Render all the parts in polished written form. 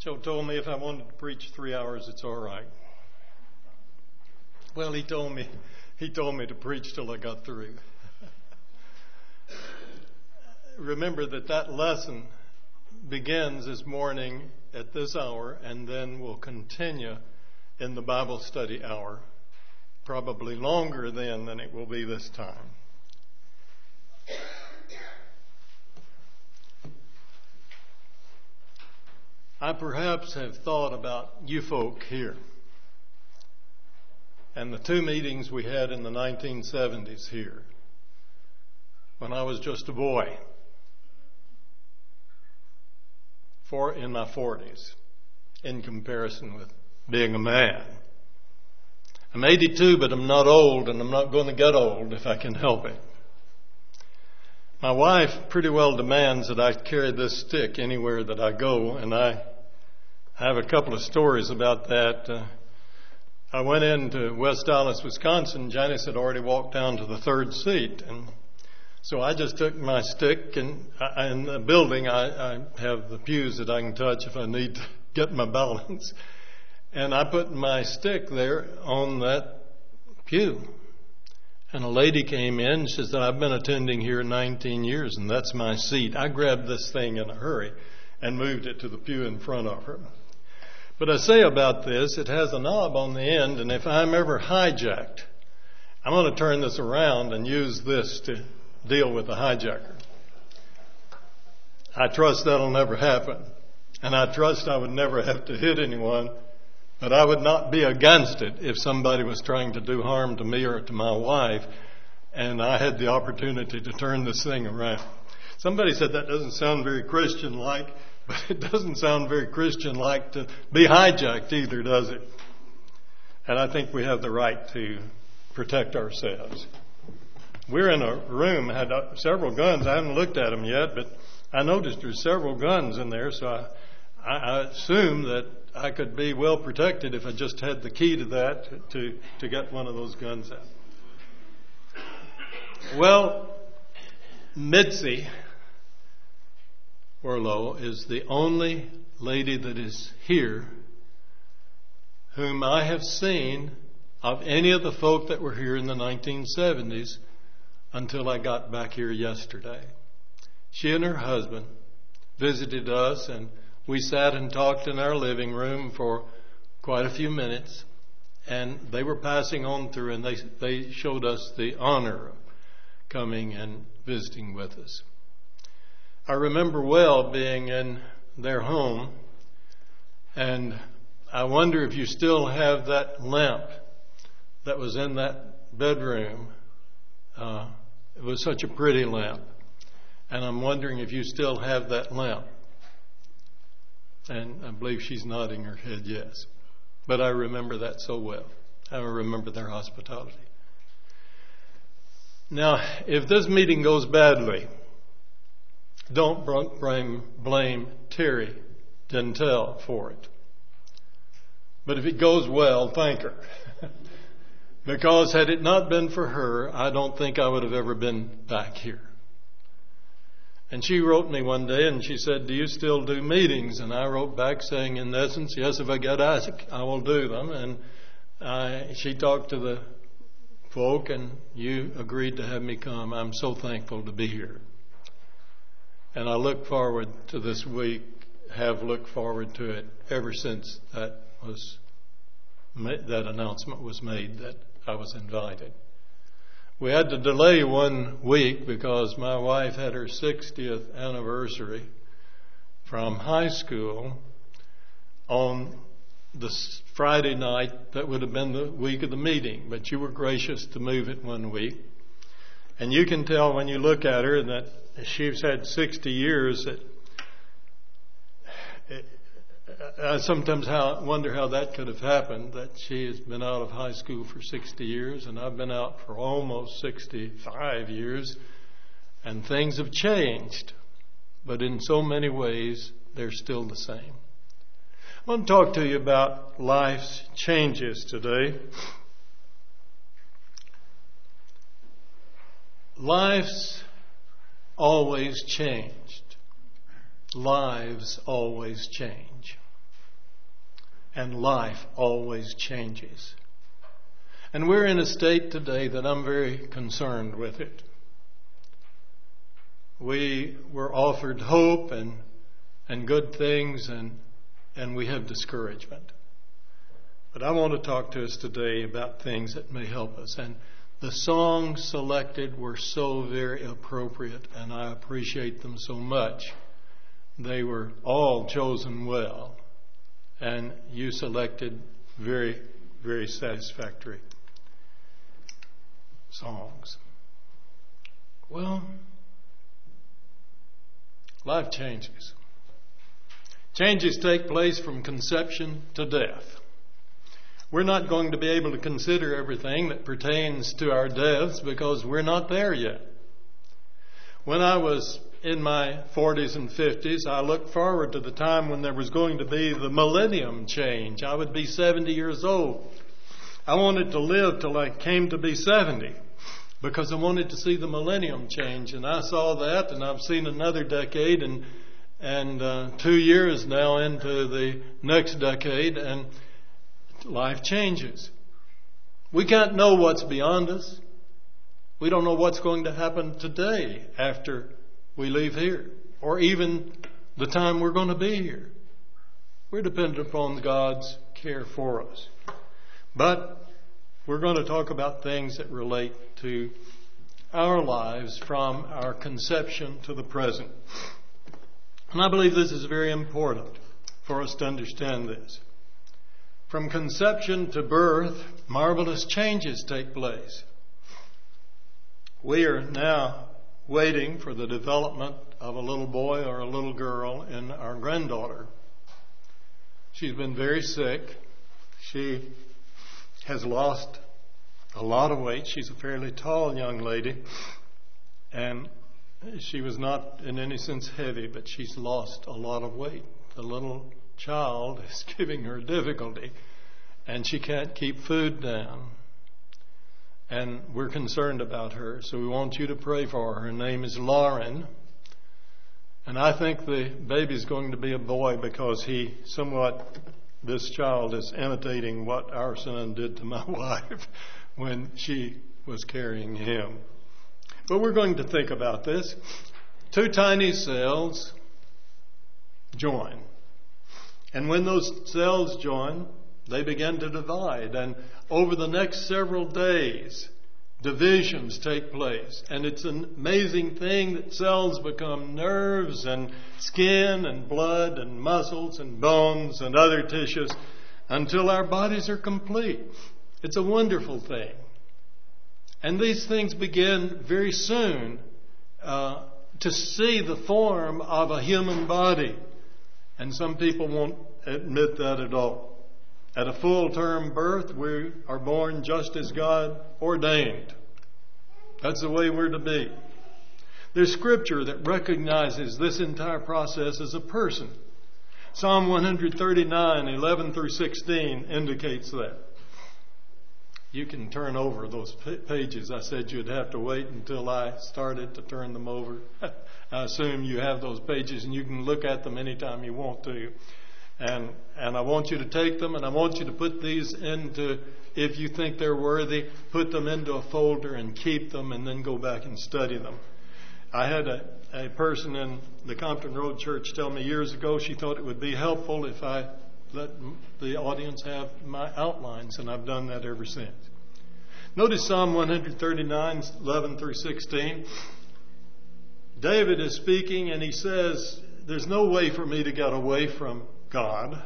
Joe told me if I wanted to preach 3 hours, it's all right. Well, he told me to preach till I got through. Remember that lesson begins this morning at this hour and then will continue in the Bible study hour, probably longer then than it will be this time. I perhaps have thought about you folk here and the two meetings we had in the 1970s here when I was just a boy, in my 40s, in comparison with being a man. I'm 82, but I'm not old, and I'm not going to get old if I can help it. My wife pretty well demands that I carry this stick anywhere that I go, and I have a couple of stories about that. I went into West Allis, Wisconsin. Janice had already walked down to the third seat, and so I just took my stick, and in the building I have the pews that I can touch if I need to get my balance, and I put my stick there on that pew. And a lady came in. She said, "I've been attending here 19 years, and that's my seat." I grabbed this thing in a hurry and moved it to the pew in front of her. But I say about this, it has a knob on the end, and if I'm ever hijacked, I'm going to turn this around and use this to deal with the hijacker. I trust that'll never happen, and I trust I would never have to hit anyone. But I would not be against it if somebody was trying to do harm to me or to my wife, and I had the opportunity to turn this thing around. Somebody said that doesn't sound very Christian-like, but it doesn't sound very Christian-like to be hijacked either, does it? And I think we have the right to protect ourselves. We're in a room, had several guns. I haven't looked at them yet, but I noticed there's several guns in there, so I assume that I could be well protected if I just had the key to that to get one of those guns out. Well, Mitzi Orlow is the only lady that is here whom I have seen of any of the folk that were here in the 1970s until I got back here yesterday. She and her husband visited us, and we sat and talked in our living room for quite a few minutes, and they were passing on through, and they showed us the honor of coming and visiting with us. I remember well being in their home, and I wonder if you still have that lamp that was in that bedroom. It was such a pretty lamp, and I'm wondering if you still have that lamp. And I believe she's nodding her head yes. But I remember that so well. I remember their hospitality. Now, if this meeting goes badly, don't blame Terry Dentel for it. But if it goes well, thank her. Because had it not been for her, I don't think I would have ever been back here. And she wrote me one day and she said, "Do you still do meetings?" And I wrote back saying, in essence, yes, if I get asked, I will do them. And she talked to the folk and you agreed to have me come. I'm so thankful to be here. And I look forward to this week, have looked forward to it ever since that announcement was made that I was invited. We had to delay 1 week because my wife had her 60th anniversary from high school on the Friday night that would have been the week of the meeting. But you were gracious to move it 1 week. And you can tell when you look at her that she's had 60 years. I sometimes wonder how that could have happened, that she has been out of high school for 60 years, and I've been out for almost 65 years, and things have changed. But in so many ways, they're still the same. I want to talk to you about life's changes today. Life's always changed. Lives always change. and life always changes. And we're in a state today that I'm very concerned with it. We were offered hope and good things, and we have discouragement. But I want to talk to us today about things that may help us. And the songs selected were so very appropriate, and I appreciate them so much. They were all chosen well, and you selected very, very satisfactory songs. Well, life changes. Changes take place from conception to death. We're not going to be able to consider everything that pertains to our deaths because we're not there yet. When I was in my 40s and 50s, I looked forward to the time when there was going to be the millennium change. I would be 70 years old. I wanted to live till I came to be 70 because I wanted to see the millennium change. And I saw that, and I've seen another decade and 2 years now into the next decade, and life changes. We can't know what's beyond us. We don't know what's going to happen today after we leave here, or even the time we're going to be here. We're dependent upon God's care for us. But we're going to talk about things that relate to our lives from our conception to the present. And I believe this is very important for us to understand this. From conception to birth, marvelous changes take place. We are now waiting for the development of a little boy or a little girl in our granddaughter. She's been very sick. She has lost a lot of weight. She's a fairly tall young lady, and she was not in any sense heavy, but she's lost a lot of weight. The little child is giving her difficulty, and she can't keep food down. And we're concerned about her, so we want you to pray for her. Her name is Lauren, and I think the baby's going to be a boy because this child is imitating what our son did to my wife when she was carrying him. But we're going to think about this. 2 tiny cells join. And when those cells join, they begin to divide. And over the next several days, divisions take place. And it's an amazing thing that cells become nerves and skin and blood and muscles and bones and other tissues until our bodies are complete. It's a wonderful thing. And these things begin very soon to see the form of a human body. And some people won't admit that at all. At a full-term birth, we are born just as God ordained. That's the way we're to be. There's scripture that recognizes this entire process as a person. Psalm 139, 11 through 16 indicates that. You can turn over those pages. I said you'd have to wait until I started to turn them over. I assume you have those pages and you can look at them anytime you want to. And I want you to take them, and I want you to put these into, if you think they're worthy, put them into a folder and keep them and then go back and study them. I had a person in the Compton Road Church tell me years ago she thought it would be helpful if I let the audience have my outlines, and I've done that ever since. Notice Psalm 139, 11 through 16. David is speaking, and he says, there's no way for me to get away from God.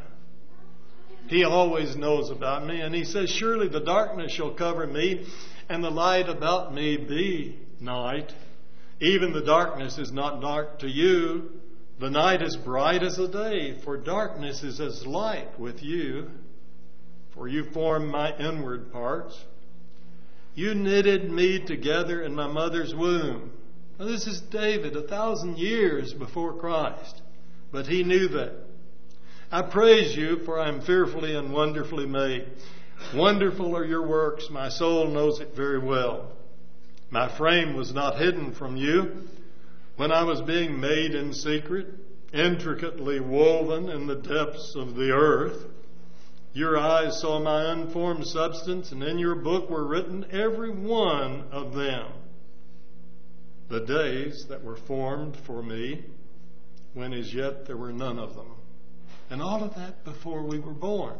He always knows about me. And he says, surely the darkness shall cover me, and the light about me be night. Even the darkness is not dark to you. The night is bright as the day, for darkness is as light with you. For you formed my inward parts. You knitted me together in my mother's womb. Now this is David 1,000 years before Christ, but he knew that. I praise you, for I am fearfully and wonderfully made. Wonderful are your works. My soul knows it very well. My frame was not hidden from you when I was being made in secret, intricately woven in the depths of the earth. Your eyes saw my unformed substance, and in your book were written, every one of them, the days that were formed for me, when as yet there were none of them. And all of that before we were born.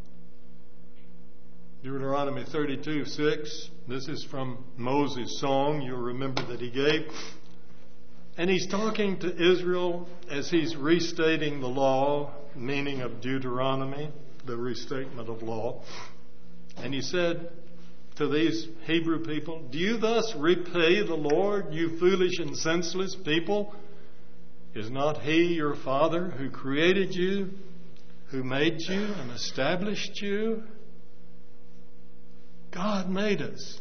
Deuteronomy 32:6. This is from Moses' song. You'll remember that he gave. And he's talking to Israel as he's restating the law, meaning of Deuteronomy, the restatement of law. And he said to these Hebrew people, do you thus repay the Lord, you foolish and senseless people? Is not he your father who created you, who made you and established you? God made us.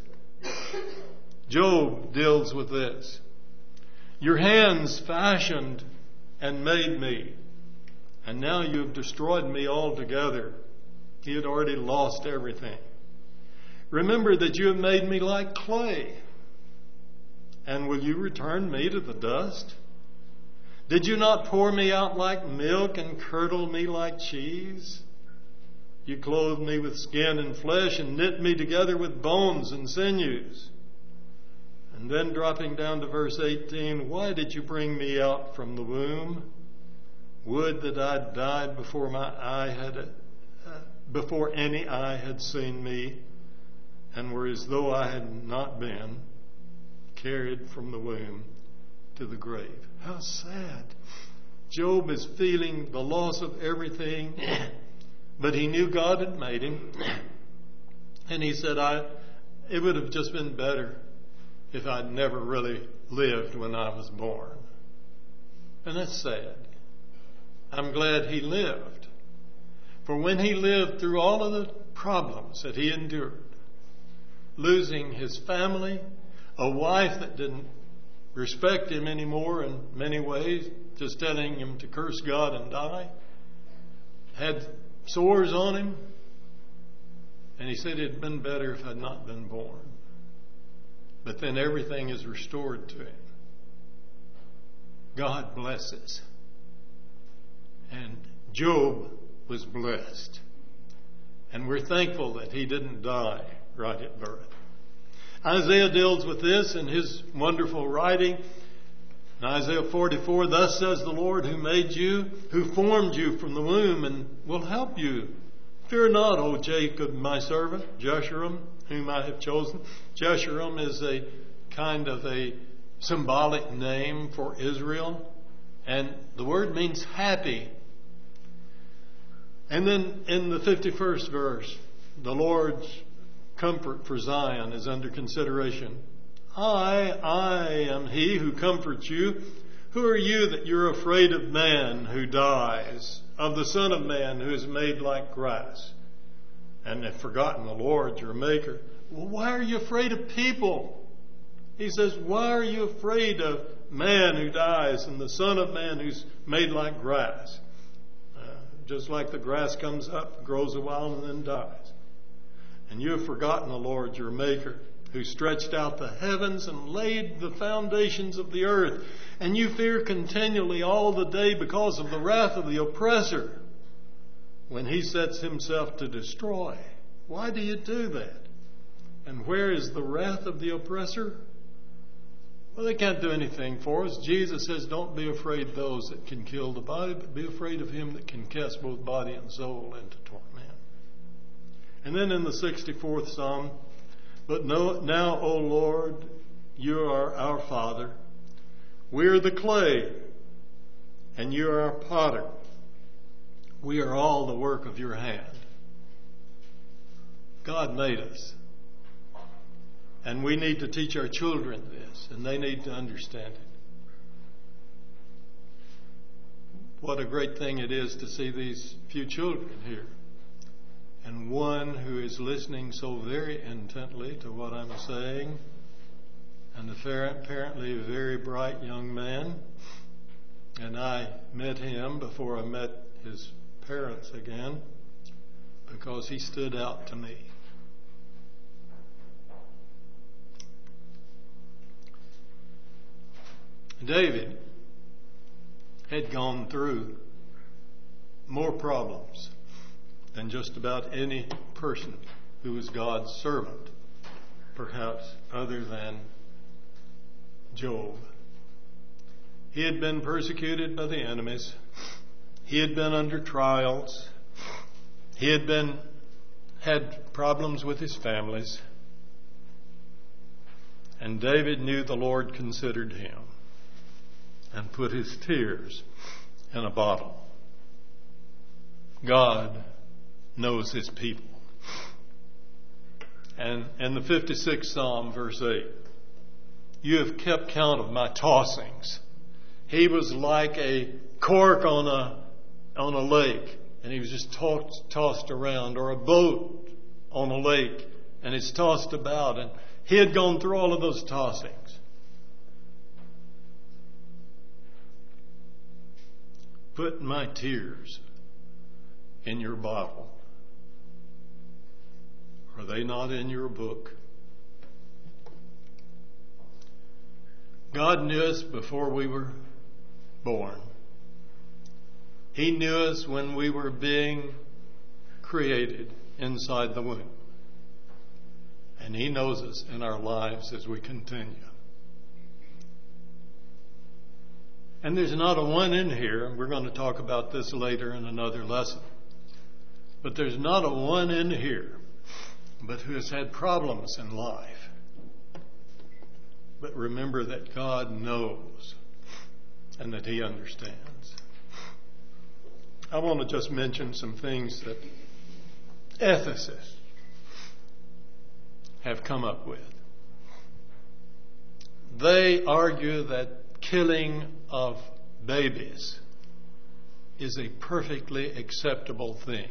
Job deals with this. Your hands fashioned and made me, and now you have destroyed me altogether. He had already lost everything. Remember that you have made me like clay, and will you return me to the dust? Did you not pour me out like milk and curdle me like cheese? You clothed me with skin and flesh and knit me together with bones and sinews. And then dropping down to verse 18, why did you bring me out from the womb? Would that I'd died before before any eye had seen me, and were as though I had not been carried from the womb to the grave. How sad. Job is feeling the loss of everything, but he knew God had made him. And he said, it would have just been better if I'd never really lived when I was born. And that's sad. I'm glad he lived. For when he lived through all of the problems that he endured, losing his family, a wife that didn't respect him anymore in many ways, just telling him to curse God and die, had sores on him, and he said it'd been better if I'd not been born. But then everything is restored to him. God blesses. And Job was blessed. And we're thankful that he didn't die right at birth. Isaiah deals with this in his wonderful writing. In Isaiah 44, thus says the Lord who made you, who formed you from the womb and will help you. Fear not, O Jacob, my servant, Jeshurun, whom I have chosen. Jeshurun is a kind of a symbolic name for Israel. And the word means happy. And then in the 51st verse, the Lord's comfort for Zion is under consideration. I am he who comforts you. Who are you that you're afraid of man who dies, of the Son of Man who is made like grass, and have forgotten the Lord your Maker? Well, why are you afraid of people? He says, why are you afraid of man who dies and the Son of Man who's made like grass? Just like the grass comes up, grows a while, and then dies. And you have forgotten the Lord your Maker, who stretched out the heavens and laid the foundations of the earth. And you fear continually all the day because of the wrath of the oppressor, when he sets himself to destroy. Why do you do that? And where is the wrath of the oppressor? Well, they can't do anything for us. Jesus says, don't be afraid of those that can kill the body, but be afraid of him that can cast both body and soul into torment. And then in the 64th Psalm, but now, O Lord, you are our Father. We are the clay, and you are our potter. We are all the work of your hand. God made us. And we need to teach our children this, and they need to understand it. What a great thing it is to see these few children here. And one who is listening so very intently to what I'm saying, and apparently a very bright young man. And I met him before I met his parents again, because he stood out to me. David had gone through more problems than just about any person who was God's servant, perhaps other than Job. He had been persecuted by the enemies. He had been under trials. He had problems with his families. And David knew the Lord considered him and put his tears in a bottle. God knows his people. And in the 56th Psalm, verse 8, you have kept count of my tossings. He was like a cork on a lake, and he was just tossed around, or a boat on a lake, and it's tossed about, and he had gone through all of those tossings. Put my tears in your bottle. Are they not in your book? God knew us before we were born. He knew us when we were being created inside the womb. And He knows us in our lives as we continue. And there's not a one in here, and we're going to talk about this later in another lesson, but there's not a one in here but who has had problems in life. But remember that God knows and that He understands. I want to just mention some things that ethicists have come up with. They argue that killing of babies is a perfectly acceptable thing.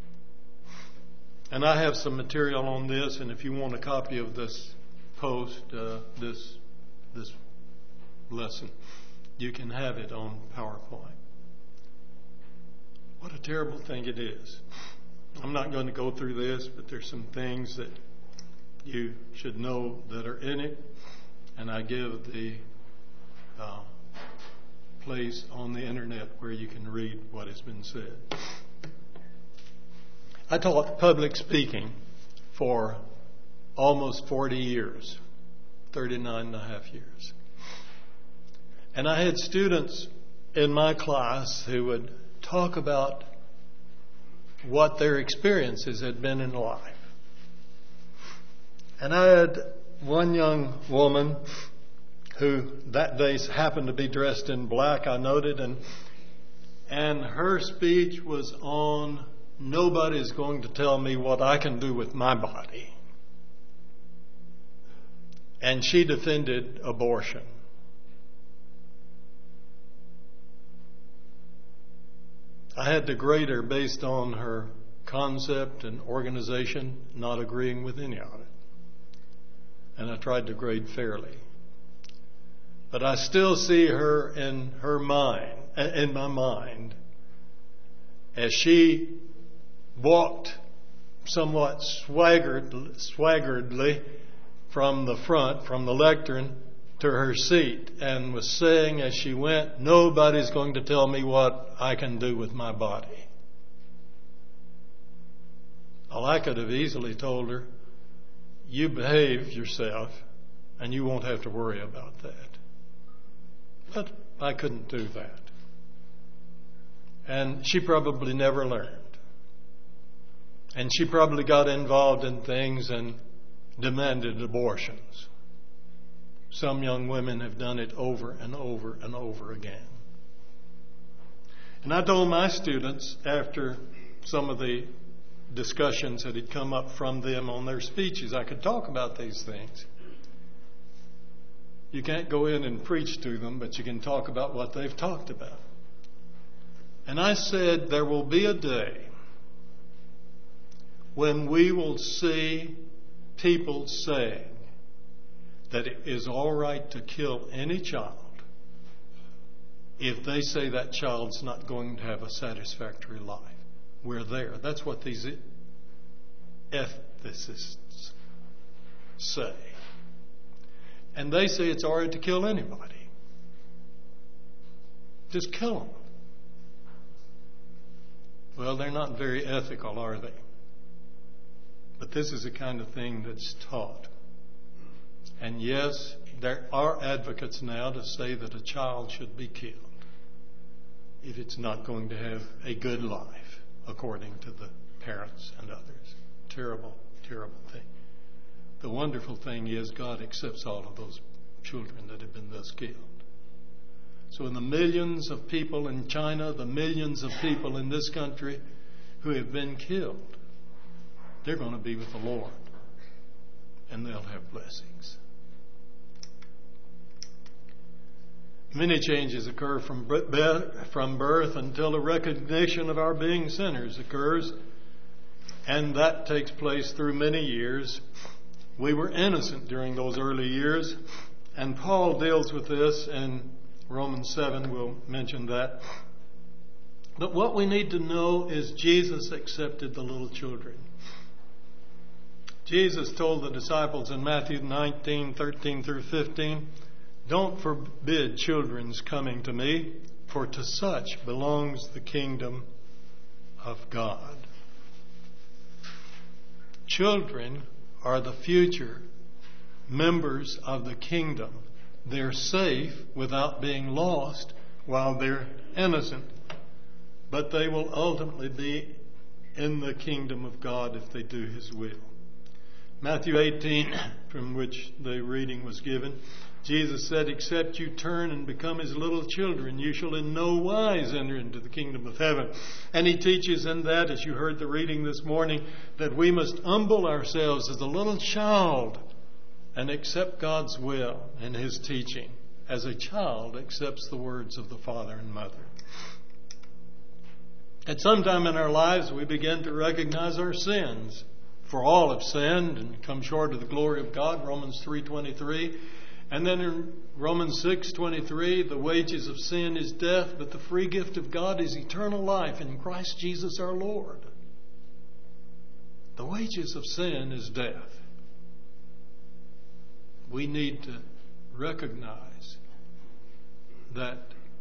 And I have some material on this, and if you want a copy of this post, this lesson, you can have it on PowerPoint. What a terrible thing it is. I'm not going to go through this, but there's some things that you should know that are in it, and I give the place on the internet where you can read what has been said. I taught public speaking for almost 40 years, 39 and a half years. And I had students in my class who would talk about what their experiences had been in life. And I had one young woman who that day happened to be dressed in black, I noted, and her speech was on nobody's going to tell me what I can do with my body. And she defended abortion. I had to grade her based on her concept and organization, not agreeing with any of it. And I tried to grade fairly. But I still see her in my mind, as she walked somewhat swaggeredly from the front, from the lectern, to her seat, and was saying as she went, nobody's going to tell me what I can do with my body. Well, I could have easily told her, you behave yourself and you won't have to worry about that. But I couldn't do that. And she probably never learned. And she probably got involved in things and demanded abortions. Some young women have done it over and over and over again. And I told my students, after some of the discussions that had come up from them on their speeches, I could talk about these things. You can't go in and preach to them, but you can talk about what they've talked about. And I said, there will be a day when we will see people saying that it is all right to kill any child if they say that child's not going to have a satisfactory life. We're there. That's what these ethicists say. And they say it's all right to kill anybody. Just kill them. Well, they're not very ethical, are they? But this is the kind of thing that's taught. And yes, there are advocates now to say that a child should be killed if it's not going to have a good life, according to the parents and others. Terrible, terrible thing. The wonderful thing is God accepts all of those children that have been thus killed. So in the millions of people in China, the millions of people in this country who have been killed, they're going to be with the Lord, and they'll have blessings. Many changes occur from birth until the recognition of our being sinners occurs, and that takes place through many years. We were innocent during those early years, and Paul deals with this in Romans 7. We'll mention that. But what we need to know is Jesus accepted the little children. Jesus told the disciples in Matthew 19:13 through 15, "Don't forbid children's coming to me, for to such belongs the kingdom of God." Children are the future members of the kingdom. They're safe without being lost while they're innocent. But they will ultimately be in the kingdom of God if they do His will. Matthew 18, from which the reading was given, Jesus said, "Except you turn and become as little children, you shall in no wise enter into the kingdom of heaven." And He teaches in that, as you heard the reading this morning, that we must humble ourselves as a little child and accept God's will and His teaching, as a child accepts the words of the father and mother. At some time in our lives, we begin to recognize our sins. For all have sinned and come short of the glory of God, Romans 3:23. And then in Romans 6:23, the wages of sin is death, but the free gift of God is eternal life in Christ Jesus our Lord. The wages of sin is death. We need to recognize that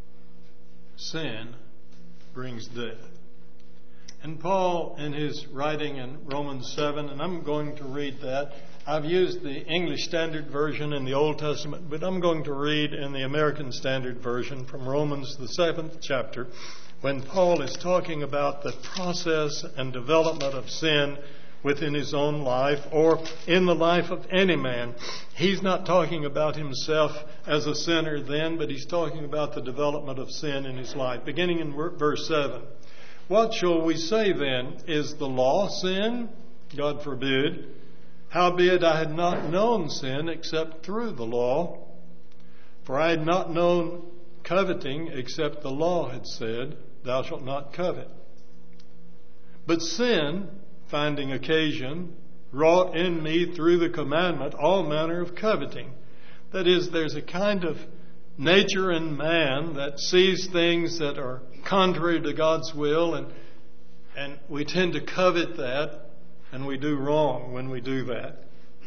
sin brings death. And Paul, in his writing in Romans 7, and I'm going to read that. I've used the English Standard Version in the Old Testament, but I'm going to read in the American Standard Version from Romans, the 7th chapter, when Paul is talking about the process and development of sin within his own life or in the life of any man. He's not talking about himself as a sinner then, but he's talking about the development of sin in his life. Beginning in verse 7. "What shall we say then? Is the law sin? God forbid. Howbeit I had not known sin except through the law. For I had not known coveting except the law had said, Thou shalt not covet. But sin, finding occasion, wrought in me through the commandment all manner of coveting." That is, there's a kind of nature in man that sees things that are contrary to God's will, and we tend to covet that, and we do wrong when we do that.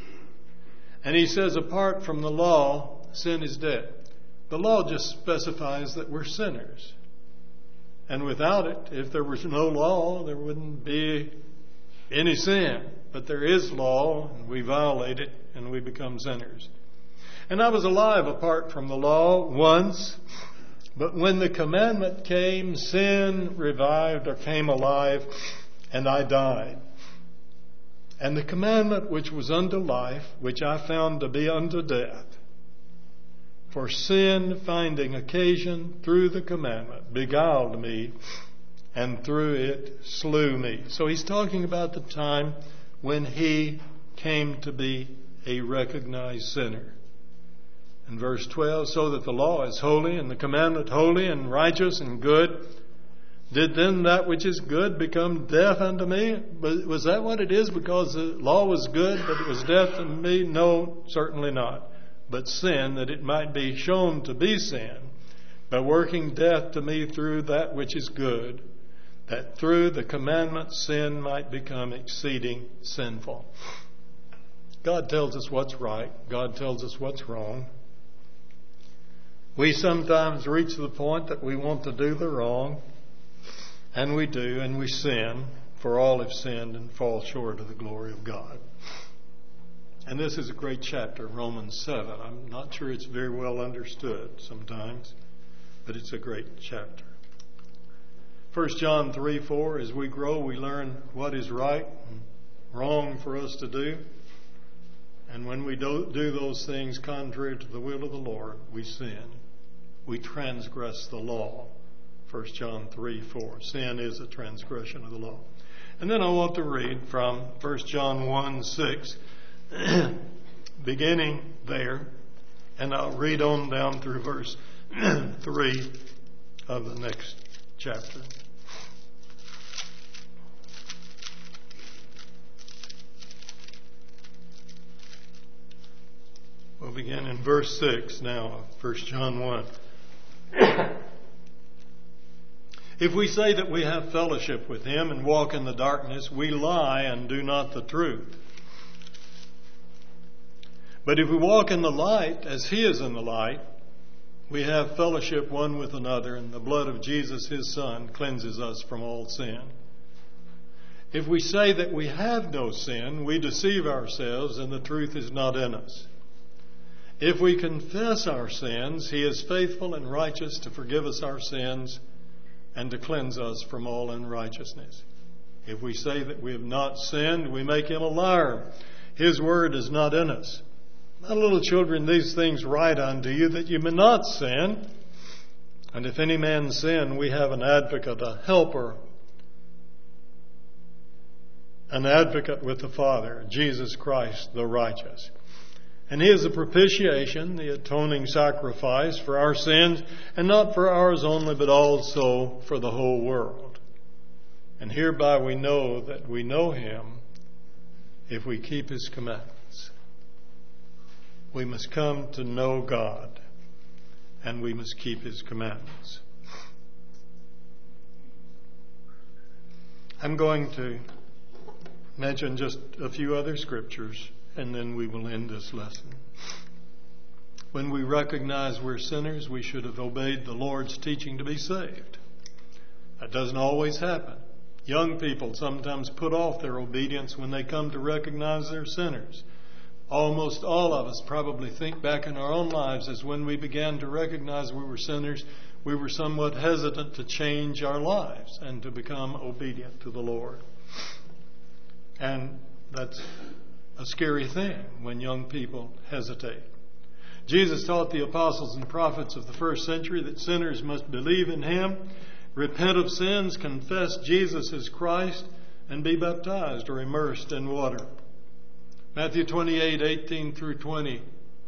And he says, apart from the law, sin is dead. The law just specifies that we're sinners. And without it, if there was no law, there wouldn't be any sin. But there is law, and we violate it, and we become sinners. "And I was alive apart from the law once, but when the commandment came, sin revived or came alive, and I died. And the commandment which was unto life, which I found to be unto death. For sin, finding occasion through the commandment, beguiled me, and through it slew me." So he's talking about the time when he came to be a recognized sinner. In verse 12, "So that the law is holy, and the commandment holy, and righteous, and good. Did then that which is good become death unto me?" But was that what it is? Because the law was good, but it was death unto me? No, certainly not. But sin, that it might be shown to be sin, by working death to me through that which is good, that through the commandment sin might become exceeding sinful. God tells us what's right. God tells us what's wrong. We sometimes reach the point that we want to do the wrong. And we do, and we sin, for all have sinned and fall short of the glory of God. And this is a great chapter, Romans 7. I'm not sure it's very well understood sometimes, but it's a great chapter. 1 John 3:4, as we grow, we learn what is right and wrong for us to do. And when we don't do those things contrary to the will of the Lord, we sin. We transgress the law. 1 John 3:4. Sin is a transgression of the law. And then I want to read from 1 John 1:6, beginning there, and I'll read on down through verse 3 of the next chapter. We'll begin in verse 6 now of 1 John 1. If we say that we have fellowship with him and walk in the darkness, we lie and do not the truth. But if we walk in the light, as he is in the light, we have fellowship one with another, and the blood of Jesus, his Son, cleanses us from all sin. If we say that we have no sin, we deceive ourselves, and the truth is not in us. If we confess our sins, he is faithful and righteous to forgive us our sins and to cleanse us from all unrighteousness. If we say that we have not sinned, we make him a liar. His word is not in us. My little children, these things write unto you that you may not sin. And if any man sin, we have an advocate, a helper, an advocate with the Father, Jesus Christ the righteous. And he is the propitiation, the atoning sacrifice for our sins, and not for ours only, but also for the whole world. And hereby we know that we know him if we keep his commandments. We must come to know God, and we must keep his commandments. I'm going to mention just a few other scriptures, and then we will end this lesson. When we recognize we're sinners, we should have obeyed the Lord's teaching to be saved. That doesn't always happen. Young people sometimes put off their obedience when they come to recognize they're sinners. Almost all of us probably think back in our own lives as when we began to recognize we were sinners, we were somewhat hesitant to change our lives and to become obedient to the Lord. And that's a scary thing when young people hesitate. Jesus taught the apostles and prophets of the first century that sinners must believe in him, repent of sins, confess Jesus as Christ, and be baptized or immersed in water. Matthew 28:18 through 20.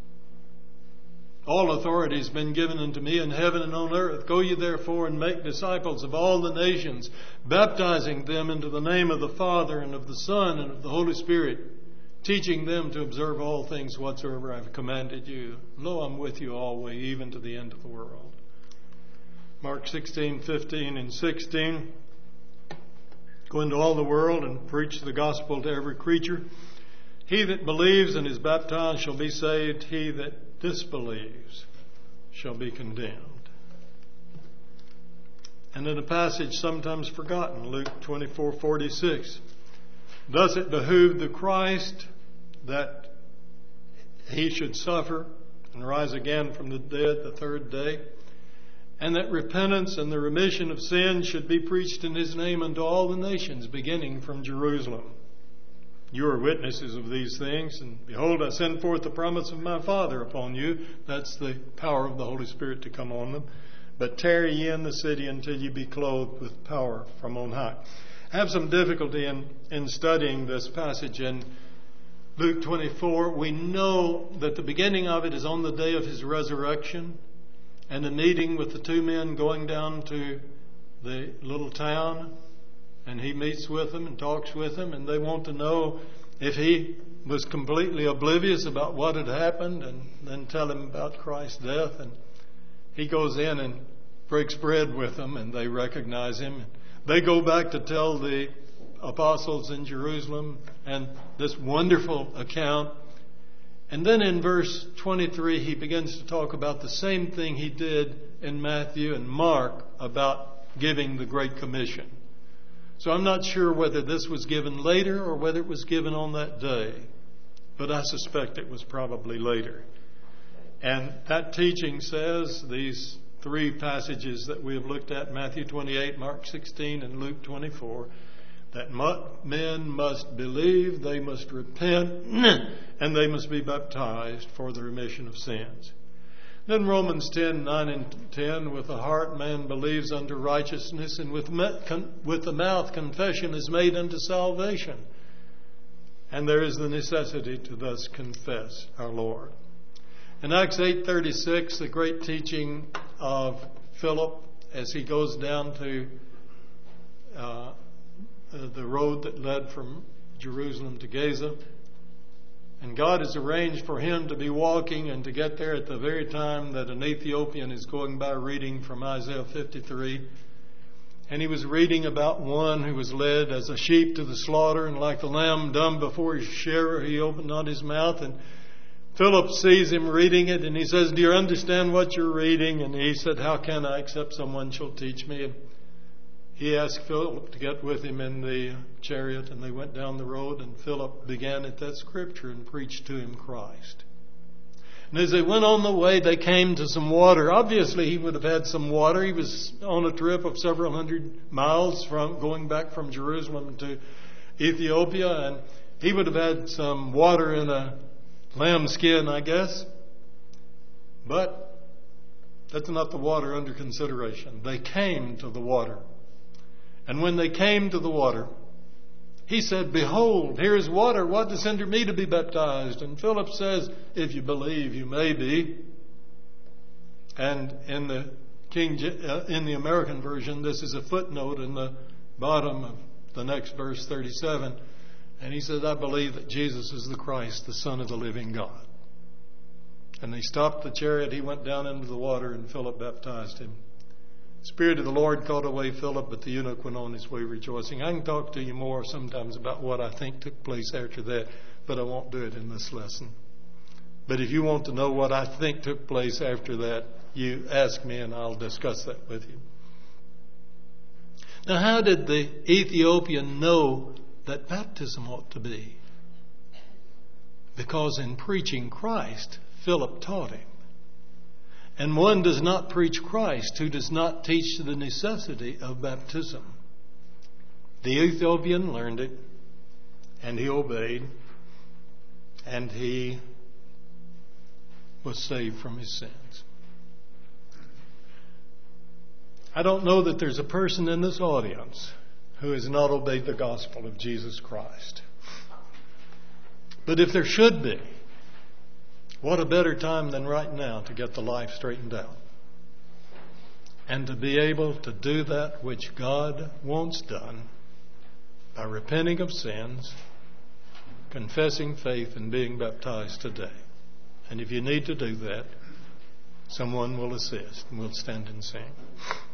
All authority has been given unto me in heaven and on earth. Go ye therefore and make disciples of all the nations, baptizing them into the name of the Father and of the Son and of the Holy Spirit, teaching them to observe all things whatsoever I have commanded you. Lo, I'm with you always, even to the end of the world. Mark 16:15 and 16. Go into all the world and preach the gospel to every creature. He that believes and is baptized shall be saved. He that disbelieves shall be condemned. And in a passage sometimes forgotten, Luke 24:46. Thus it behooved the Christ that he should suffer and rise again from the dead the third day, and that repentance and the remission of sins should be preached in his name unto all the nations, beginning from Jerusalem. You are witnesses of these things, and behold, I send forth the promise of my Father upon you. That's the power of the Holy Spirit to come on them. But tarry ye in the city until you be clothed with power from on high. I have some difficulty in studying this passage in Luke 24. We know that the beginning of it is on the day of his resurrection, and the meeting with the two men going down to the little town. And he meets with them and talks with them, and they want to know if he was completely oblivious about what had happened, and then tell him about Christ's death. And he goes in and breaks bread with them, and they recognize him. They go back to tell the apostles in Jerusalem, and this wonderful account. And then in verse 23, he begins to talk about the same thing he did in Matthew and Mark about giving the Great Commission. So I'm not sure whether this was given later or whether it was given on that day, but I suspect it was probably later. And that teaching says, these three passages that we have looked at, Matthew 28, Mark 16, and Luke 24, that men must believe, they must repent, and they must be baptized for the remission of sins. Then Romans 10, 9 and 10, with the heart man believes unto righteousness, and with the mouth confession is made unto salvation. And there is the necessity to thus confess our Lord. In Acts 8:36, the great teaching of Philip as he goes down to the road that led from Jerusalem to Gaza. And God has arranged for him to be walking and to get there at the very time that an Ethiopian is going by reading from Isaiah 53. And he was reading about one who was led as a sheep to the slaughter, and like the lamb dumb before his shearer, he opened not his mouth. And Philip sees him reading it, and he says, "Do you understand what you're reading?" And he said, "How can I, except someone shall teach me?" And he asked Philip to get with him in the chariot, and they went down the road, and Philip began at that scripture and preached to him Christ. And as they went on the way, they came to some water. Obviously, he would have had some water. He was on a trip of several hundred miles from going back from Jerusalem to Ethiopia, and he would have had some water in a lamb skin, I guess. But that's not the water under consideration. They came to the water. And when they came to the water, he said, "Behold, here is water. What does hinder me to be baptized?" And Philip says, "If you believe, you may be." And in the American version, this is a footnote in the bottom of the next verse, 37. And he said, "I believe that Jesus is the Christ, the Son of the living God." And they stopped the chariot. He went down into the water, and Philip baptized him. The Spirit of the Lord called away Philip, but the eunuch went on his way rejoicing. I can talk to you more sometimes about what I think took place after that, but I won't do it in this lesson. But if you want to know what I think took place after that, you ask me and I'll discuss that with you. Now, how did the Ethiopian know that baptism ought to be? Because in preaching Christ, Philip taught him. And one does not preach Christ who does not teach the necessity of baptism. The Ethiopian learned it, and he obeyed, and he was saved from his sins. I don't know that there's a person in this audience who has not obeyed the gospel of Jesus Christ. But if there should be, what a better time than right now to get the life straightened out and to be able to do that which God wants done by repenting of sins, confessing faith, and being baptized today. And if you need to do that, someone will assist, and we'll stand and sing.